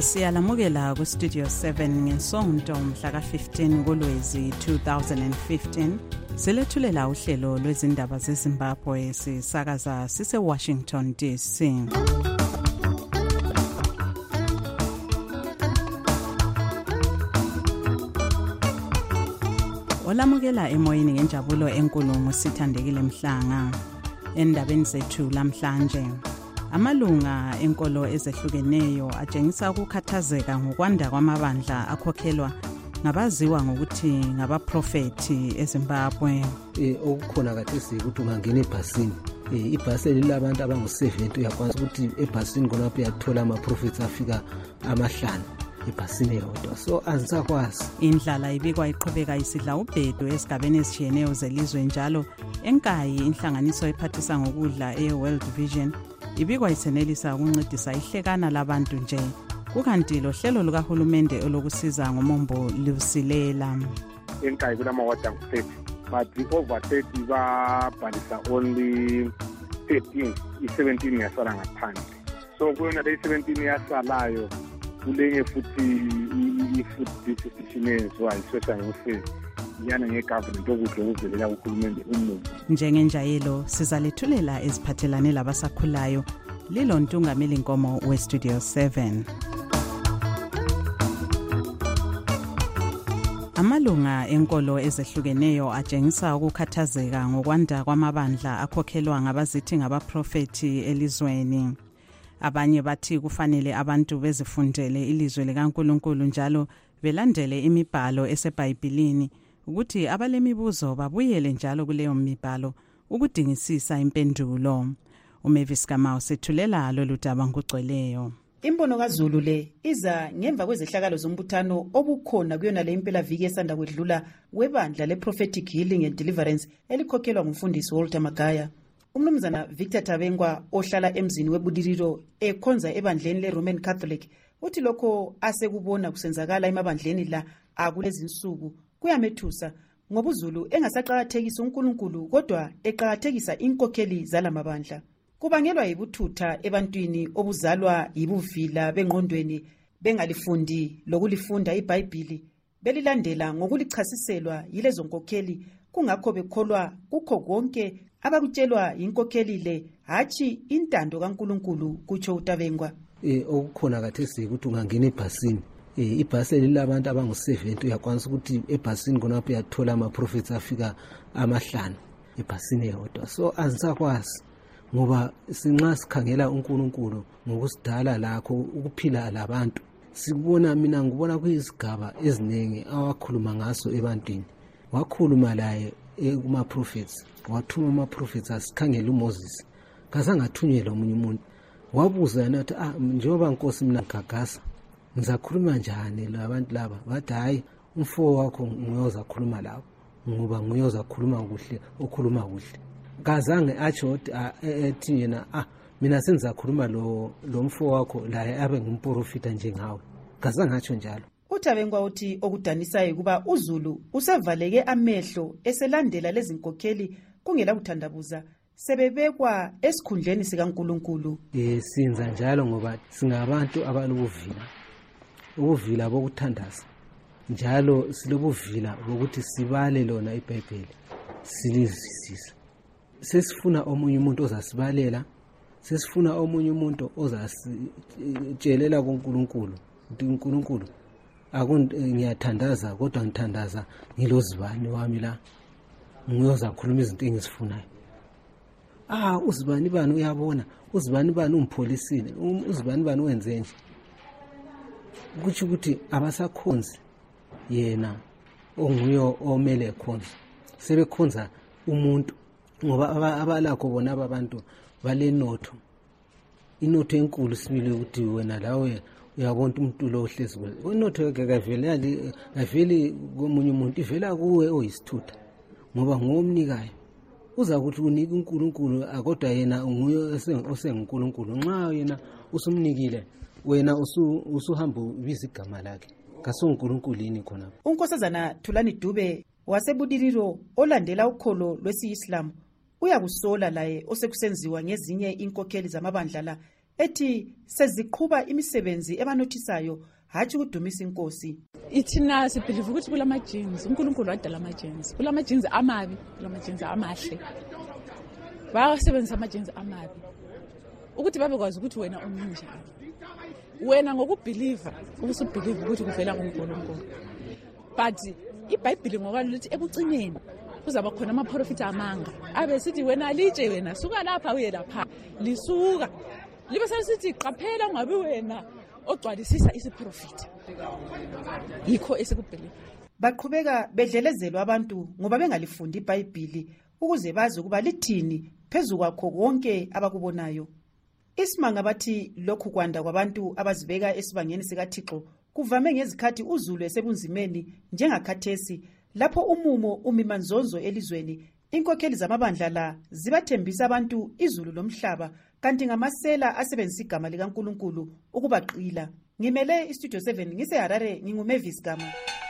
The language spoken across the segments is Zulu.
Siyalamukela ku Studio 7 ngesonto mhla ka-15 kuLwezi 2015. Silethulela uhlelo lwezindaba zeZimbabwe sisakaza sise Washington DC. Olamukela emoyeni ngenjabulo enkulu Sithandekile Mhlanga. Endabeni zethu lamhlanje, amalunga enkolo ezehlukeneyo atshengisa ukukhathazeka ngokwanda kwamabandla akhokhelwa ngabaziwa ngokuthi ngabaprofeti eZimbabwe. Okukhona kathesi ukuthi ungangena ebhasini, ibhasi lilabantu abangu-70, uyakwazi ukuthi ebhasini khonapho uyathola ama-profits afika amahlanu ebhasini yodwa. So azisakwazi. Indlala ibikwa iqhubeka isidla ubhedo esigabeni ezitshiyeneyo zelizwe, njalo enkayi inhlanganiso ephathisa ngokudla e-World Vision ibikwa isenelisa ukuncedisa ihlekana labantu nje, kukanti lohlelo lukahulumende olokusiza ngomombo lusilela. Enkayi kulama-ward angu-30, but over 30 babhalisa only 13, i-17 yasala ngaphandle. So kuyona le 17 yasalayo kulenye futhi i-food distribution eyenziwa i-social welfare yana nge-government okudla okuvelela kuhulumende umumo. Njengenjayelo sizalethulela eziphathelane labasakhulayo lilo Ntungameli Nkomo we-Studio 7. Amalunga enkolo ezehlukeneyo atshengisa ukukhathazeka ngokwanda kwamabandla akhokhelwa ngabazithi ngabaprofeti elizweni. Abanye bathi kufanele abantu bezifundele ilizwe likaNkulunkulu njalo belandele imibhalo eseBhayibhelini, ukuthi abalemibuzo babuyele njalo kuleyo mibhalo ukudingisisa impendulo. uMavis Kamau sethulela lolu daba ngokugcweleyo. Imbono kaZulu le iza ngemva kwezehlakalo zombuthano obukhona kuyona le impelaviki esanda kwedlula webandla le-Prophetic Healing and Deliverance elikhokhelwa ngumfundisi Walter Magaya. Umnumzana Victor Tabengwa ohlala emzini weBudiriro ekhonza ebandleni le-Roman Catholic uthi lokho asekubona kusenzakala emabandleni la akulezi nsuku kuyamethusa, ngoba uZulu engasaqakathekisa uNkulunkulu kodwa eqakathekisa inkokheli zalamabandla. Kubangelwa yibuthutha ebantwini obuzalwa yibuvila bengqondweni, bengalifundi lokulifunda iBhayibhili, belilandela ngokulichasiselwa yilezo nkokheli, kungakho bekholwa kukho konke abakutshelwa inkokheli le, hachi intando kaNkulunkulu, kutsho uTabengwa. Okukhona kathesi ukuthi ungangena ebhasini, ibhasi lilabantu abangu-70, uyakwazi ukuthi ebhasini khonapho uyathola ama-profits afika amahlanu ebhasini yodwa. So azisakwazi, ngoba sinxa sikhangela uNkulunkulu ngokusidala lakho ukuphila labantu, mina ngibona kuyizigaba eziningi awakhuluma ngaso ebantwini. Wakhuluma laye kuma-prophets, wathuma ama-prophets asikhangela uMoses, kazangathunyelwa omunye umuntu. Wabuza yena ukuthi njengoba Nkosi mina ngigagasa ngizakhuluma njani labantu laba? Bathi hayi, umfo wakho nguyoza khuluma labo, ngoba nguyoza khuluma kuhle, okhuluma kuhle. Kazange atsho ethi yena mina sengizakhuluma lo mfo wakho laye abe ngumprofita njengawe. Kazange atsho njalo. uTabengwa uthi okudanisayo kuba uZulu usevaleke amehlo eselandela lezi nkokheli kungela kuthandabuza, sebebekwa esikhundleni sikaNkulunkulu. Sinza njalo ngoba singabantu abalobuvila, ubuvila bokuthandaza, njalo silobuvila bokuthi sibale lona iBhayibheli silizwisise. Sesifuna omunye umuntu ozasibalela, sesifuna omunye umuntu ozasitshelela kuNkulunkulu ukuthi uNkulunkulu ngiyathandaza kodwa ngithandaza ngilozibani wami la, ngiyoza khuluma izinto engizifunayo. Uzibani bani uyabona, uzibani bani umpholisile, uzibani bani wenze nje. Kuthi ukuthi abasakhonzi yena onguyo omele khonza, sebekhonza umuntu, ngoba abalakho bona abantu balenotho, inotho enkulu sibile ukuthi wena lawe uyabona umuntu lo ohlezi kuwe. Inotho yakaveli komunye umuntu, ivela kuwe oyisithutha, ngoba ngomnikayo. Uza ukuthi unika uNkulunkulu, kodwa yena nguye osenguNkulunkulu. Nxa yena usumnikile, wena usuhamba ubiza igama lakhe, kasoNkulunkulu yini khona. uNkosazana Thulani Dube waseBudiriro olandela ukholo lwesi-Islam uyakusola laye osekusenziwa ngezinye inkokheli zamabandla la ethi seziqhuba imisebenzi ebanothisayo hatshi ukudumisa inkosi. Ithina sibhiliva ukuthi kulama-jeans, uNkulunkulu wadala ama-jeans. Kulama-jeans amabi, kulama-jeans amahle. Bayasebenzisa ama-jeans amabi ukuthi babekwazi ukuthi wena uninjani. Wena ngokubhiliva ubusubhiliva ukuthi kuvela kuNkulunkulu. But iBhayibheli ngokwalo lithi ekucineni kuzaba khona amaprofita amanga. Abe sithi wena litshe wena suka lapha uye lapha. Lisuka. Libe sesithi qaphela ungabi wena ogcwalisisa isiprofita. Yikho esikubhiliva. Baqhubeka bedlelezelwa abantu ngoba bengalifundi iBhayibheli ukuze bazi ukuba lithini phezu kwakho konke abakubonayo. Isimanga bathi lokhu kwanda kwabantu abazibeka esibangeni sikaThixo kuvame ngezikhathi uzulu esebunzimeni njengakhathesi lapho umumo umimanzonzo elizweni. Inkokheli zamabandla la zibathembisa abantu izulu lomhlaba kanti ngamasela asebenzisa igama likaNkulunkulu ukubaqila. Ngimele iStudio 7 ngiseHarare nginguMavis Gama.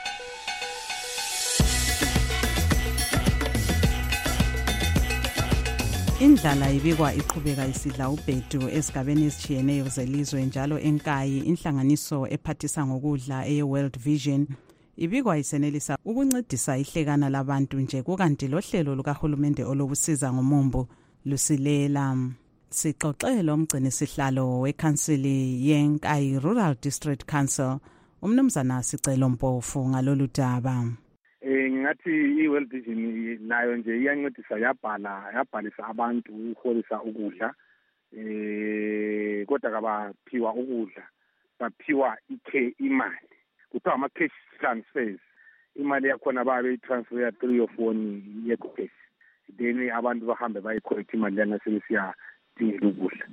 Indlala ibikwa iqhubeka isidla ubhedu esigabeni esitshiyeneyo zelizwe njalo enkayi inhlanganiso ephathisa ngokudla eWorld Vision ibikwa isenelisa ukuncedisa ihlekana labantu nje kukanti lohlelo lukahulumende olobusiza ngomumbu lusilela. Sixoxele umgcini sihlalo wekhansili yenkayi Rural District Council umnumzana Sicelo Mpofu ngalolu daba. Ngathi iWorld Vision nayo nje iyancedisa yabhalisa abantu uholisa ukudla kodwa kabaphiwa ukudla baphiwa imali kuthiwa ama-cash transfers. Imali yakhona babe transfer 3 or 4 ye-cash then abantu bahambe bayicollect imali lana sebesiya dingela ukudla.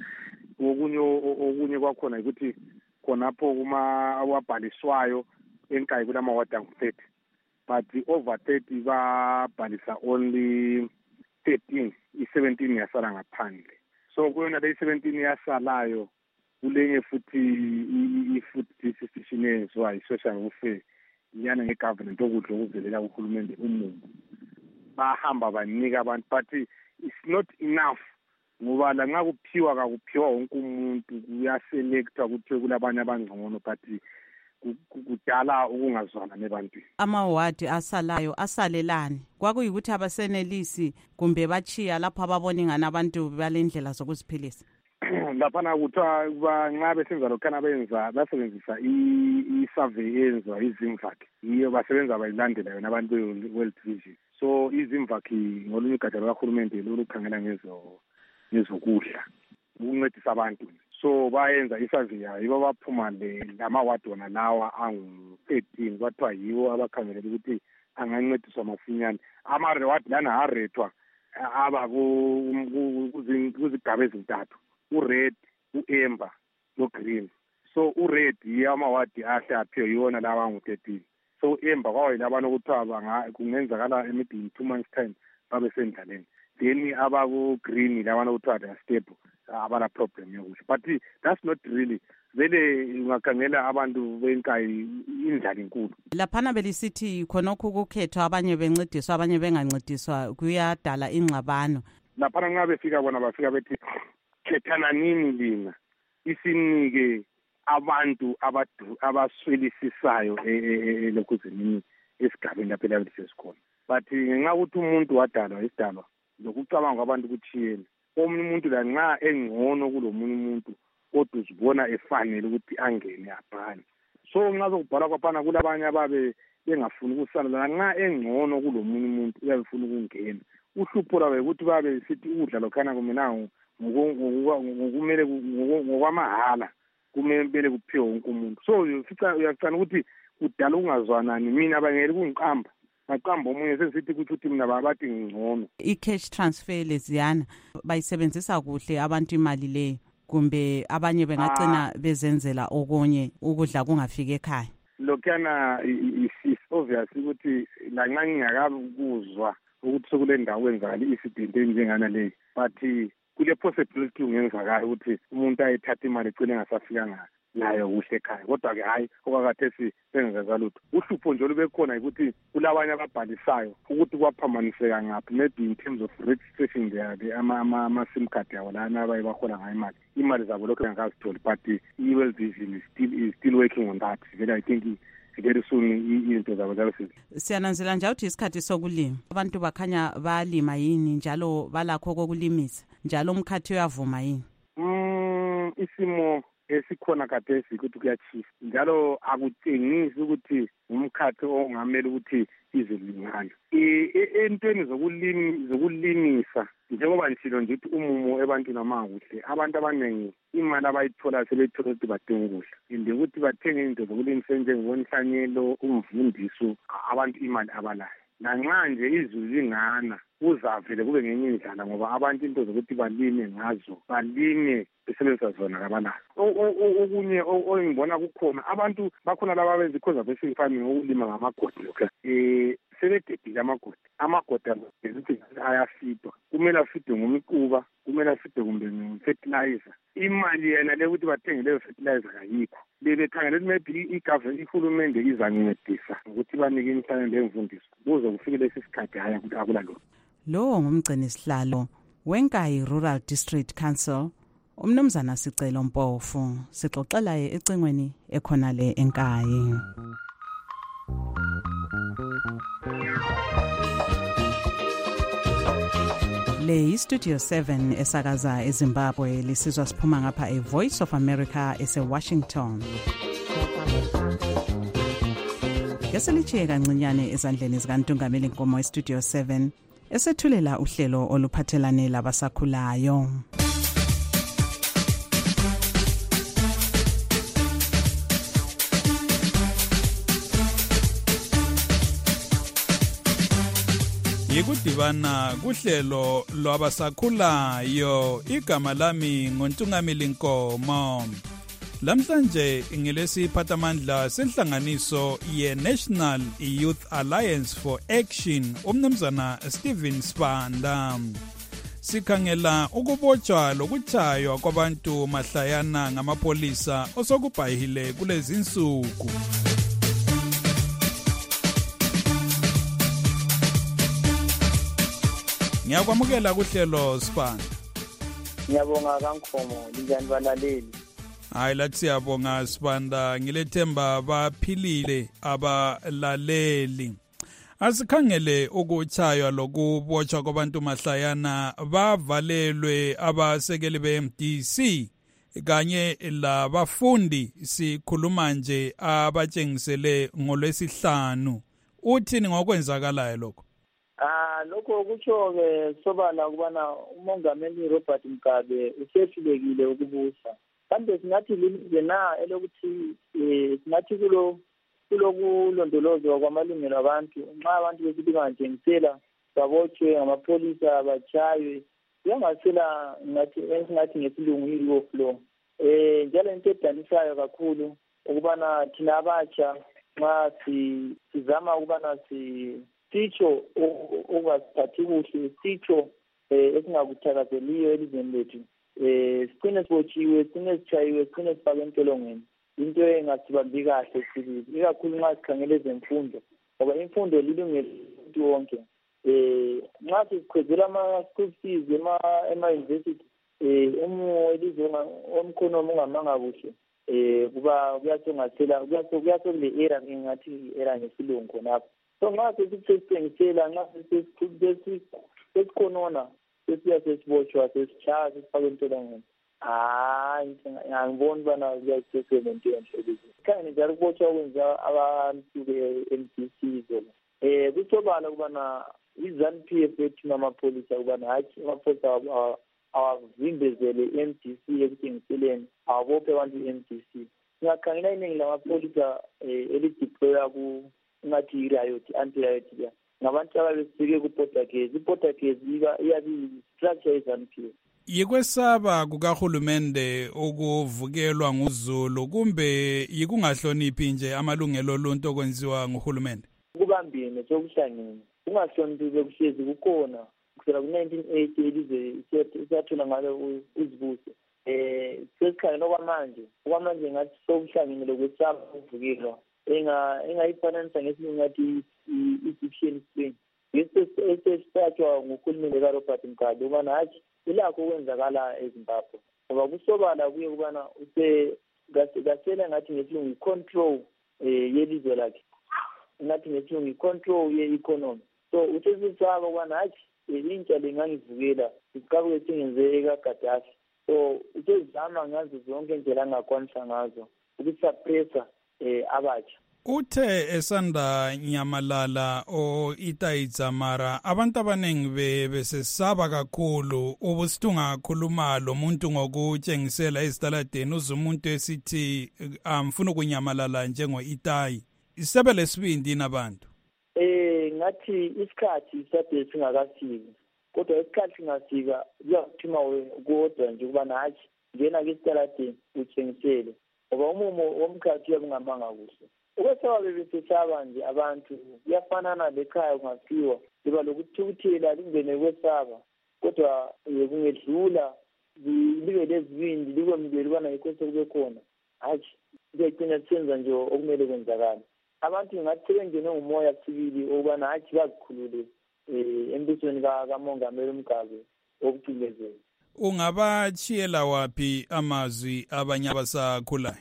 Okunye kwakhona ukuthi khonapho wabhaliswayo enkayi kulama-ward angu-30 but over 30 babhalisa only 13, 17 yasala ngaphandle. So kuyona le 17 yasalayo kulenye futhi i-decision eyenziwa i-social welfare iyana nge-government okudla okuvelela kuhulumende umumbu bahamba banika abantu but it's not enough ngoba la nxa kuphiwa kakuphiwa wonke umuntu kuyaselectwa kuthiwe kulabanye abangcono but kudala ukungazwana nebantwini. Amawadi asalayo asalelani kwakuyikuthi abasenelisi kumbe bachiya lapho ababona ingana abantu balendlela zokuziphilisa. Laphana kuthiwa nxa besenza lokhana basebenzisa i-survey yenziwa izimvaki yiyo basebenza bayilandela yona abantu be-World Vision. So izimvaki ngolunye ugatsha lukahulumende lolukhangela ngezokudla ukuncedisa abantu. So bayenza i-survey yayo yibo baphuma lamawadi wona lawa angu-13 kwathiwa yiwo abakhangelela ukuthi angancediswa masinyane. Ama-reward lana arethwa aba kuzigaba ezintathu u-red, u-amber no-green. So u-red yiyo amawadi ahle aphiwe yiwona lawa angu-13. So u-amber kwawayila abantu okuthiwa kungenzakala maybe 2 months time babe sendlaleni. Then abaku-green labantu okuthiwa they are stable abala problem yokudla but that's not really vele ungakhangela abantu benkayi indlala inkulu. Laphana belisithi khonokho kukhethwa abanye bencediswa abanye bengancediswa kuyadala ingxabano. Laphana nxa befika bona bafika bethi khethana nini lina isinike abantu abaswelisisayo elokhuzini esigabeni lapho lapho sesikhona but ngenxa ukuthi umuntu wadalwa isidalwa lokucabanga kwabantu kuthiyene. Omunye umuntu la nxa engcono kulomunye umuntu kodwa uzibona efanele ukuthi angene abhale. So nxa sokubhala kwaphana kulabanye ababe bengafuni ukusala la nxa engcono kulomunye umuntu uyabefuna ukungena. Uhlupho lwabe ukuthi babe sithi ukudla lokhana kumenango ngokumele ngokwamahala kumele kuphiwe wonke umuntu. So uyacana ukuthi kudala ukungazwanani mina abangeli kungiqamba maqamba omunye sesithi ukuthi mina babathi ngcono. I-cash transfer leziyana bayisebenzisa kuhle abantu imali leyo kumbe abanye bengagcina bezenzela okunye ukudla kungafika ekhaya. Lokhana is obvious ukuthi la nxa ngingakabuzwa ukuthi sekule ndawo kwenzakala i-incident enjengana leyo but kule possibility ungenzakala ukuthi umuntu ayithatha imali ecine engasafikanga nayo kuhle ekhaya. Kodwa-ke hayi okwakhathesi bengenzeka lutho. Uhlupho nje olubekhona ukuthi kulabanye ababhalisayo ukuthi kwaphambaniseka ngaphi, maybe in terms of registration there ama-sim card yabo lana abaye bahola ngayo imali zabo lokhu engakazitholi, but i-World Vision is still working on that. Vele I think very soon izinto zabo zabe siyananzela nje ukuthi isikhathi sokulima abantu bakhanya balima yini njalo balakho kokulimisa njalo umkhathi uyavuma yini? Isimo esikhona khathesi ukuthi kuyachisa njalo akutshengisi ukuthi umkhathi ongamele ukuthi izilingana entweni zokulimisa. Njengoba ngisilo nje ukuthi umumo ebantwini amanguhle, abantu abaningi imali abayithola sebethola ukuthi badinga ukudla, inde ukuthi bathenge into zokulimisa njengonhlanyelo, umvundiso, abantu imali abalayo. Nanxa nje izulu lingana kuzavele kube ngenye indlela ngoba abantu into zokuthi balime ngazo, balime besebenzisa zona kabanazo. Okunye engibona kukhona abantu bakhona laba benza i-conservation farming ukulima ngamagodi lokho. Sebededile amagodi ukuthi ayafidwa, kumele afidwe ngomquba, kumele afidwe kumbe nge-fertilizer. Imali yena le ukuthi bathenge leyo fertilizer kayikho. Bebekhangela ukuthi maybe i-government, ihulumende izancedisa ukuthi banike imhlanje lemfundiso kuze kufike lesi sikhathi haya ukuthi akulalokho. Lo ngumgcini sihlalo weNkayi Rural District Council umnumzana Sicelo Mpofu, sixoxela ecingweni ekhona le eNkayi. Le Studio 7 esakaza eZimbabwe lisizwa siphuma ngapha eVoice of America eseWashington. Ngeselichiye kancinyane ezandleni zikaNtungameli Nkomo eStudio 7 esethulela uhlelo oluphathelane labasakhulayo. Yikudibana kuhlelo lwabasakhulayo. Igama lami ngoNtungameli Nkomo. Lamhlanje ngilesiphathamandla senhlanganiso ye-National Youth Alliance for Action umnumzana Stephen Sibanda. Sikhangela ukubotshwa lokuchaywa kwabantu mahlayana ngamapolisa osokubhayile kulezi insuku. Ngiyakwamukela kuhlelo Sibanda. Ngiyabonga kaNkomo, linjani balaleli? Hayi lathi siyabonga Sibanda, ngilethemba baphilile abalaleli. Asikhangele ukuchaywa lokubotshwa kwabantu mahlayana bavalelwe abasekeli beMDC kanye labafundi. Sikhuluma nje abatshengisele ngolwesihlanu. Uthini ngokwenzakalayo lokho? Lokho kutsho-ke sobala ukubana umongameli Robert Mugabe usehlulekile ukubusa. Kambe singathi lilize na elokuthi singathi kulokulondolozwa kwamalungelo abantu. Nxa abantu besithi bangatshengisela babotshwe ngamapolisa batshaywe, kuyangasela ngathi ngesilungu i-rule of law. Njalo into edanisayo kakhulu ukubana thina abatsha nxa sizama ukubana sitsho okungasiphathi kuhle, sitsho esingakuthakazeliyo elizweni lethu, sicine sibotshiwe, sicine sichayiwe, sicine sifake entolongweni. Into engasibambi kahle sibili, ikakhulu nxa sikhangela ezemfundo, ngoba imfundo lilungelo umuntu wonke. Nxa sikhwezela ama-school fees ema-university, elizwe omkhonomi ungamanga kuhle, kuba kuyasokule era engathi i-era ngesilungu khonapho. So nxa sesithengisela, nxa sesikhonona, sesiya sesibotshwa, sesitshaya, sesifake entolongweni, angiboni ubana kuyasesebento enhle. Khanye njalo ukubotshwa okwenza abantu be-MDC zona. Kusobala ukubana i-ZANU-PF ethina amapholisa ukubana hatshi amapholisa awavimbezele i-MDC ekuthengiseleni, awabophe abantu i-MDC. Singakhangela iningi lamapholisa elideploya ngathi i-riot, anti-riot ya. Ngabantu ababesike ku-border case. I-border case iyabe i-structure ye-ZANU-PF. Yikwesaba kukahulumende ukuvukelwa nguzulu kumbe yikungahloniphi nje amalungelo oluntu okwenziwa nguhulumende? Kubambene sokuhlangene. Kungahloniphi bekuhlezi kukhona. kusukela ku-1980 ilizwe isiyathola ngalo uzibuso. Sesikhangela okwamanje ngathi sokuhlangene kwesaba ukuvukelwa engayifananisa ngesilungu ngathi i-Egyptian spring. Esesithathwa nguhulumende kaRobert Mugabe ukubana hatshi ilakho okwenzakala eZimbabwe ngoba kusobala kuye ukubana gasela ngathi ngesilungu i-control yelizwe lakhe, ngathi ngesilungu i-control ye-economy. So usesisaba ukubana hatshi intsha lengangivukela isiqabuke singenze ekaGaddafi. So usezama ngazo zonke indlela angakwanisa ngazo ukusuppressa abatsha. Uthe esanda nyamalala itayitsamara abantu abanengi besesaba kakhulu ubusithunga kakhuluma lo muntu ngokutshengisela ezitaladeni uzumuntu esithi amfuna kunyamalala njengo Itayi. Isebe lesibindi nabantu. Ngathi isikhathi sade singakafiki. Kodwa isikhathi singafika kuyakuthima kodwa nje kuba nathi ngena ke isitaladeni utshengisele. Ngoba umumo womkhathi uyabungamanga kuhle. Ukwesaba bebesesaba nje abantu kuyafanana lekhaya kungafiwa liba lokuthukuthela lingene kwesaba kodwa kungedlula libe lezibindi likwemukele ubana yikho sekube khona hatshi kuyagcina senza nje okumele kwenzakala. Abantu ngathi sebengene ngumoya sibili ukubana hatshi bazikhulule embusweni kamongameli Mugabe okucindezela. Ungabachiyela waphi amazwi abanye abasakhulayo?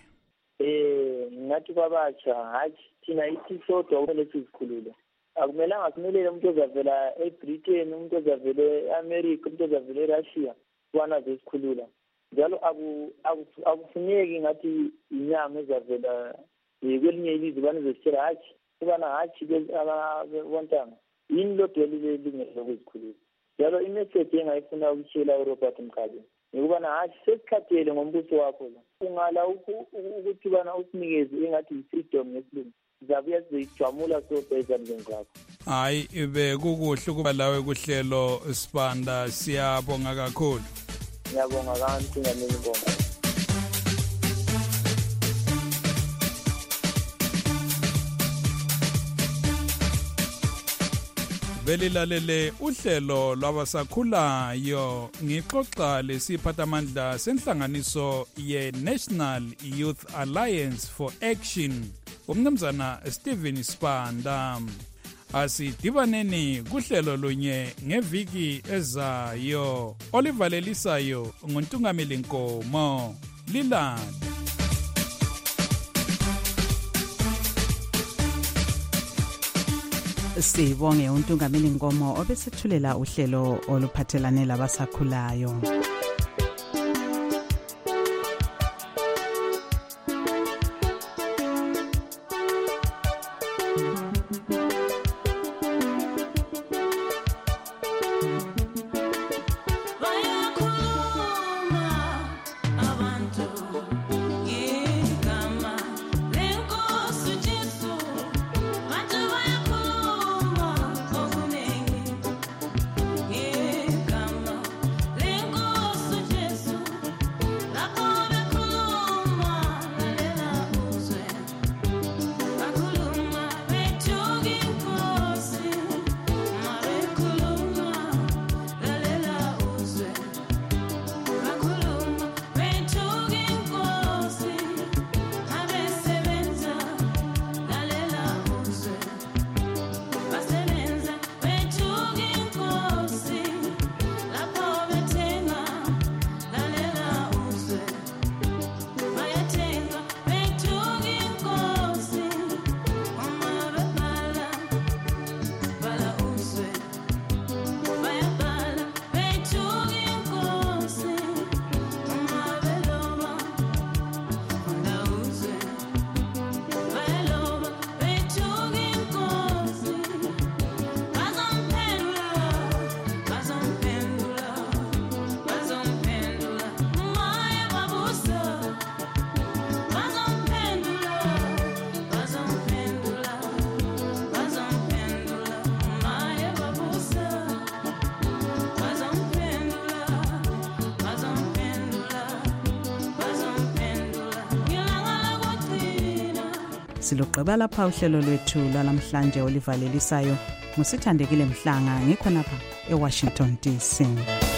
Ngathi kwabatsha hatshi thina ithi sodwa kumele sizikhulule. Akumelanga simelele umuntu ozavela eBritain, umuntu ozavela eAmerica, umuntu ozavela eRussia kwana zesikhulula. Njalo akufuneki ngathi inyanga ezavela kwelinye ilizwe banizositshela hatshi ubana hatshi abontanga yini lodwa lilingelo lokuzikhulula. Njalo imessage engayifuna ukutshela uRobert Mugabe ngikubana hatshi sesikhathele ngombuso wakho la ungala ukuthi bana usinikeze engathi i-freedom ngesilungu zabuya sizijamula sodwa ezandleni zakho. Hayi ibe kukuhle ukuba lawe kuhlelo Sibanda, siyabonga kakhulu. Ngiyabonga kanti ngamini bonke. Belilalele uhlelo lwabasakhulayo ngixoxa lesiphathamandla senhlanganiso ye-National Youth Alliance for Action umnumzana Stephen Sibanda. Asidibaneni kuhlelo lunye ngeviki ezayo olivalelisayo nguNtungameli Nkomo. Lilala. Sibonge uNtungameli Nkomo obesethulela uhlelo oluphathelane labasakhulayo. Siloqeba lapha uhlelo lwethu lwalamhlanje olivalelisayo. Musithandekile Mhlanga ngikhona lapha eWashington DC.